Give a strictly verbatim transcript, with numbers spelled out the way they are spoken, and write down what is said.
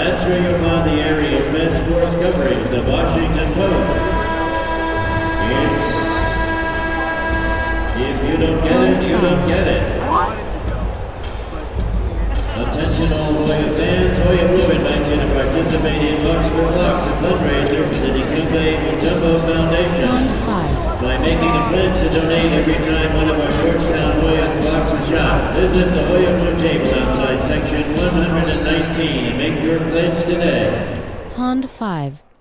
That's where you'll find the area's best sports coverage, the Washington Post. If, if you don't get it, you don't get it. Attention all Hoya fans, Hoya Blue invites you to participate in Bucks for Bucks, a fundraiser for the Dikembe Mutombo Foundation. By making a pledge to donate every time one of our Georgetown Hoyas blocks a shot, visit the Hoya Blue table outside section one hundred nineteen and make your pledge today. Pond five.